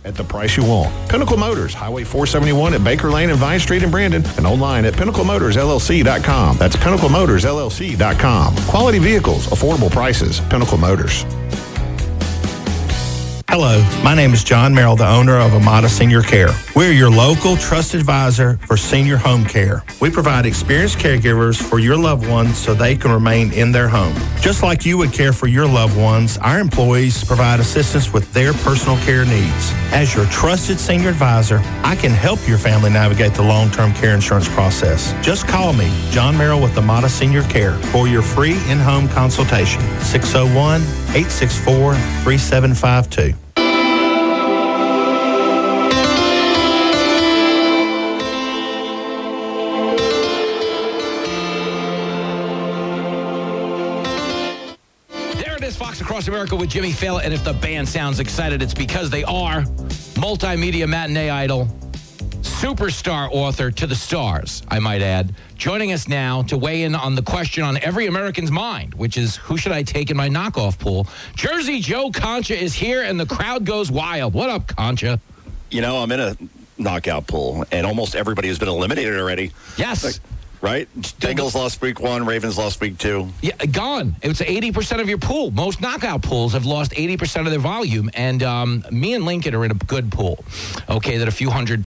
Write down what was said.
at the price you want. Pinnacle Motors, Highway 471 at Baker Lane and Vine Street in Brandon, and online at PinnacleMotorsLLC.com. That's PinnacleMotorsLLC.com. Quality vehicles, affordable prices, Pinnacle Motors. Hello, my name is John Merrill, the owner of Amada Senior Care. We're your local trusted advisor for senior home care. We provide experienced caregivers for your loved ones so they can remain in their home. Just like you would care for your loved ones, our employees provide assistance with their personal care needs. As your trusted senior advisor, I can help your family navigate the long-term care insurance process. Just call me, John Merrill with Amada Senior Care, for your free in-home consultation. 601-864-3752. Fox Across America with Jimmy Fallon. And if the band sounds excited, it's because they are multimedia matinee idol, superstar author to the stars, I might add, joining us now to weigh in on the question on every American's mind, which is, who should I take in my knockoff pool? Jersey Joe Concha is here, and the crowd goes wild. What up, Concha? You know, I'm in a knockout pool, and almost everybody has been eliminated already. Yes. Right? Bengals lost week 1, Ravens lost week 2. Yeah, gone. It's 80% of your pool. Most knockout pools have lost 80% of their volume, and me and Lincoln are in a good pool, okay, that a few hundred